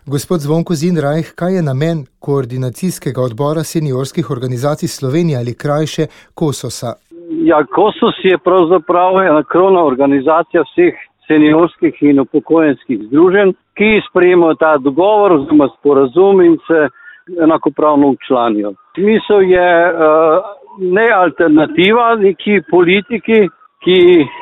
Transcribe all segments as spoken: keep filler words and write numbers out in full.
Gospod Zvonko Zinrajh, kaj je namen Koordinacijskega odbora seniorskih organizacij Slovenije ali krajše KOSOS-a? Ja, KOSOS je pravzaprav ena krovna organizacija vseh seniorskih in upokojenskih združenj, ki sprejemajo ta dogovor oziroma sporazum in se enakopravno včlanijo. Smisel je uh, ne alternativa neki politiki, ki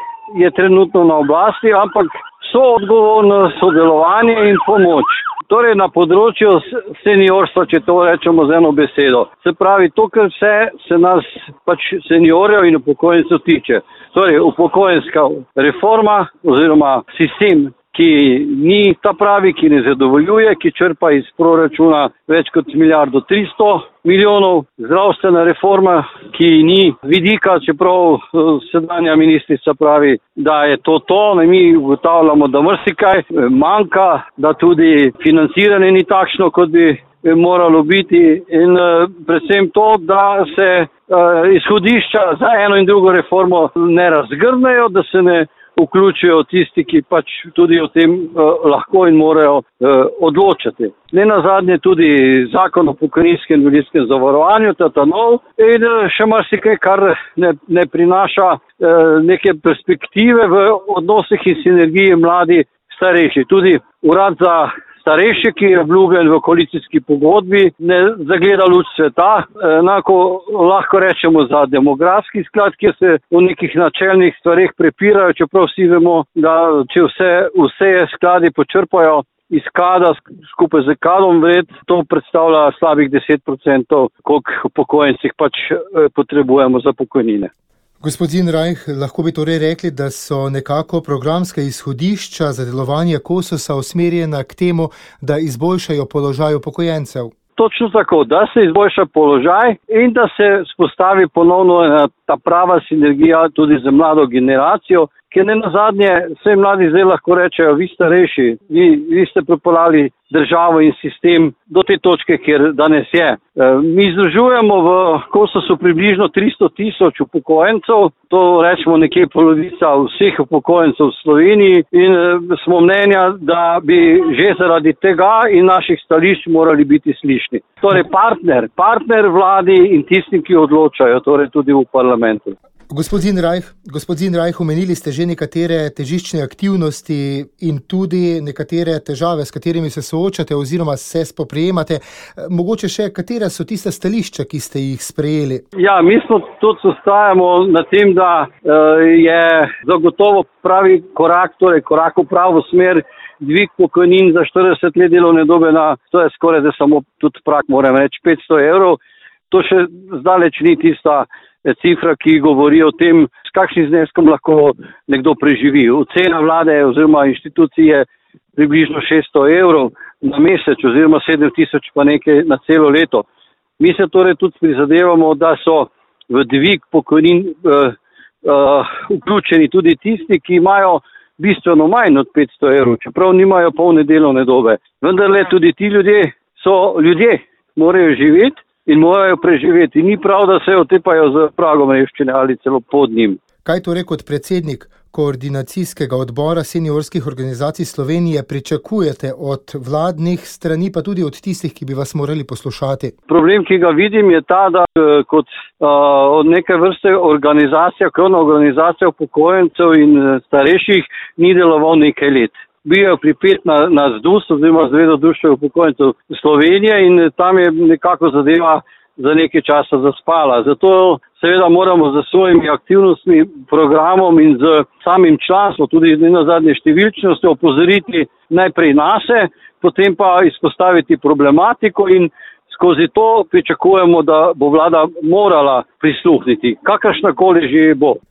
je trenutno na oblasti, ampak soodgovorno sodelovanje in pomoč. Torej na področju seniorstva, če to rečemo z eno besedo. Se pravi, to, kar vse se nas pač seniorjev in upokojencev tiče. Torej upokojenska reforma oziroma sistem, ki ni ta pravi, ki ne zadovoljuje, ki črpa iz proračuna več kot milijardo tristo milijonov. Zdravstvena reforma, ki ni vidika, čeprav sedanja ministrica pravi, da je to to, ne, mi ugotavljamo, da marsikaj manjka, da tudi financiranje ni takšno, kot bi moralo biti in uh, predvsem to, da se uh, izhodišča za eno in drugo reformo ne razgrnejo, da se ne vključijo tisti, ki pač tudi o tem uh, lahko in morajo uh, odločati. Ne nazadnje tudi zakon o pokojninskem in invalidskem zavarovanju, ta nov, in uh, še marsikaj, kar ne, ne prinaša uh, neke perspektive v odnosih in sinergiji mladi starejši. Tudi urad za starejše, ki je obljubljen v koalicijski pogodbi, ne zagleda luč sveta. Enako lahko rečemo za demografski sklad, kjer se v nekih načelnih stvareh prepirajo, čeprav vsi vemo, da če vse, vse skladi počrpajo iz kada skupaj z kadom vred, to predstavlja slabih deset procentov, koliko upokojencih pač potrebujemo za pokojnine. Gospod Zinrajh, lahko bi torej rekli, da so nekako programska izhodišča za delovanje KOSOS-a usmerjena k temu, da izboljšajo položaj upokojencev. Točno tako, da se izboljša položaj in da se spostavi ponovno ta prava sinergija tudi z mlado generacijo, ker ne nazadnje vse mladi zdaj lahko rečejo, vi starejši, vi, vi ste pripeljali državo in sistem do te točke, kjer danes je. Mi združujemo v KOSOS-u približno tristo tisoč upokojencev, to rečemo nekje polovica vseh upokojencev v Sloveniji in smo mnenja, da bi že zaradi tega in naših stališč morali biti slišni. Torej partner, partner vladi in tistim, ki odločajo, torej tudi v parlamentu. Gospod Zinrajh, gospod Zinrajh, omenili ste že nekatere težiščne aktivnosti in tudi nekatere težave, s katerimi se soočate oziroma se spoprijemate. Mogoče še, katera so tista stališča, ki ste jih sprejeli? Ja, mi smo tudi ostajamo na tem, da uh, je zagotovo pravi korak, torej korak v pravo smer, dvig pokojnin za štirideset let delovne dobe na, to je skoraj da samo tudi prak, moram reči, petsto evrov. To še zdaleč ni tista cifra, ki govori o tem, s kakšnim zneskom lahko nekdo preživi. Ocena vlade oziroma inštitucije je približno šeststo evrov na mesec oziroma sedem tisoč pa nekaj na celo leto. Mi se torej tudi prizadevamo, da so v dvig pokojnin uh, uh, vključeni tudi tisti, ki imajo bistveno manj od petsto evrov, čeprav nimajo polne delovne dobe. Vendar le tudi ti ljudje so ljudje, morajo živeti in morajo preživeti. Ni prav, da se otepajo z pragom revščine ali celo pod njim. Kaj torej kot predsednik Koordinacijskega odbora seniorskih organizacij Slovenije pričakujete od vladnih strani, pa tudi od tistih, ki bi vas morali poslušati? Problem, ki ga vidim, je ta, da kot uh, od neke vrste organizacija, krovna organizacija upokojencev in starejših ni deloval nekaj let. Bil je pripet na, na ZDUS oziroma Zvezo društev upokojencev Slovenije in tam je nekako zadeva za nekaj časa zaspala. Zato seveda moramo z svojimi aktivnostmi, programom in z samim članstvom, tudi na zadnje številčnostjo, opozoriti najprej nase, potem pa izpostaviti problematiko in skozi to pričakujemo, da bo vlada morala prisluhniti, kakršnakoli že bo.